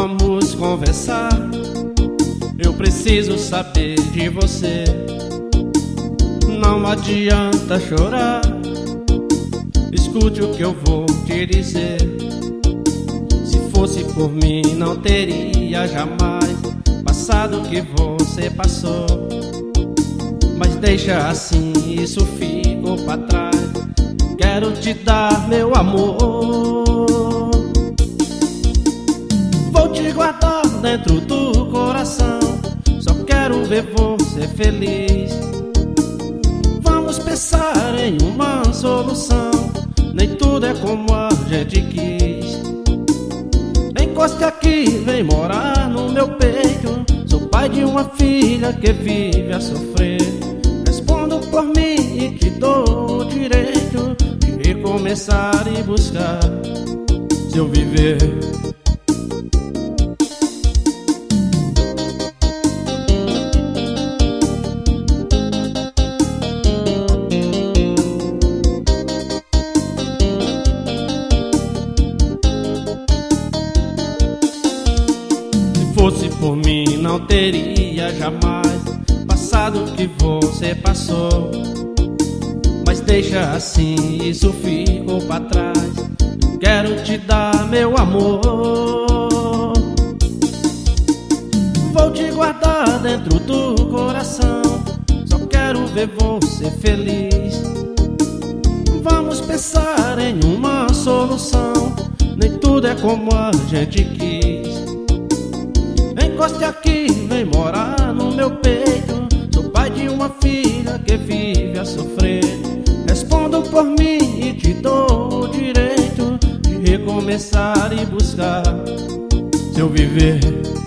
Vamos conversar, eu preciso saber de você. Não adianta chorar, escute o que eu vou te dizer. Se fosse por mim não teria jamais passado o que você passou. Mas deixa assim, isso ficou pra trás. Quero te dar meu amor, vou te guardar dentro do coração. Só quero ver você feliz. Vamos pensar em uma solução, nem tudo é como a gente quis. Encoste aqui, vem morar no meu peito. Sou pai de uma filha que vive a sofrer. Respondo por mim e te dou o direito de recomeçar e buscar seu viver. Se fosse por mim não teria jamais passado o que você passou. Mas deixa assim, isso ficou pra trás. Quero te dar meu amor, vou te guardar dentro do coração. Só quero ver você feliz. Vamos pensar em uma solução, nem tudo é como a gente quis. Encoste aqui, vem morar no meu peito. Sou pai de uma filha que vive a sofrer. Respondo por mim e te dou o direito de recomeçar e buscar seu viver.